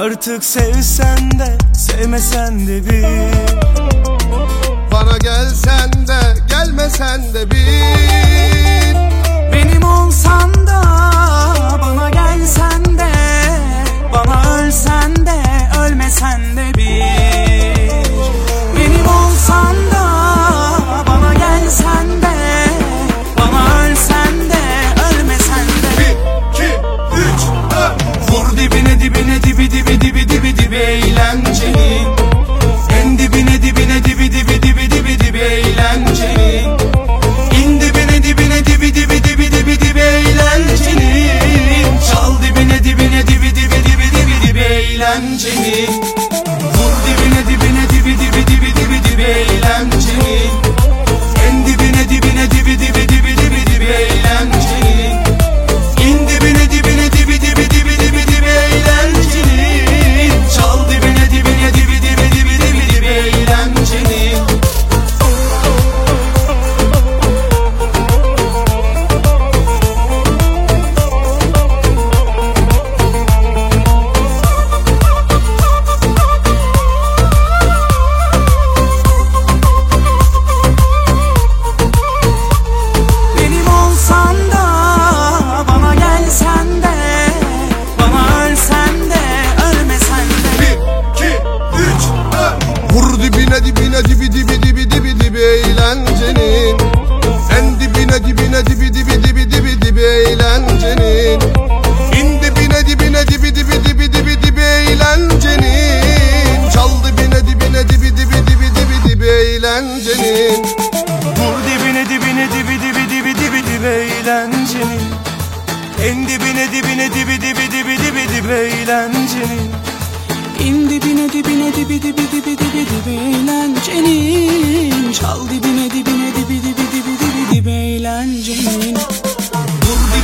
Artık sevsen de sevmesen de bir. Bana gelsen de gelmesen de bir. Benim olsan da bana gelsen de, bana ölsen de ölmesen de bir. Benim olsan da bana gelsen de, bana ölsen de ölmesen de. 1, 2, 3, 4. Vur dibine dibine dibi dibi dibi dibi dibi eğlencenin. En dibine dibine dibi dibi dibi dibi dibi eğlencenin. İn dibine dibine dibi dibi dibi dibi dibi eğlencenin. Çal dibine dibine dibi dibi dibi dibi dibi eğlencenin. Vur dibine dibine dibi dibi dibi dibi dibi eğlencenin. En dibine dibine dibi dibi dibi dibi dibi eğlencenin. İn dibine dibine dibi dibi dibi dibi dibi eğlencenin. Çal dibine dibine dibi dibi dibi dibi dibi eğlencenin. Benim olsan da bana gelsen de, bana ölsen de ölmesen de. 1, 2, 3, 4. Vur dibine dibine dibi dibi dibi dibi dibi eğlencenin. En dibine dibine dibi dibi dibi dibi dibi eğlencenin. İn dibine dibine dibi dibi dibi dibi dibi eğlencenin. Çal dibine dibine dibi dibi dibi dibi dibi eğlencenin. Vur dibine dibine dibi dibi dibi dibi dibi eğlencenin. En dibine dibine dibi dibi dibi dibi dibi eğlencenin. İn dibine dibine dibi dibi dibi dibi dibi eğlencenin. Çal dibine dibine dibi dibi dibi dibi dibi eğlencenin. Vur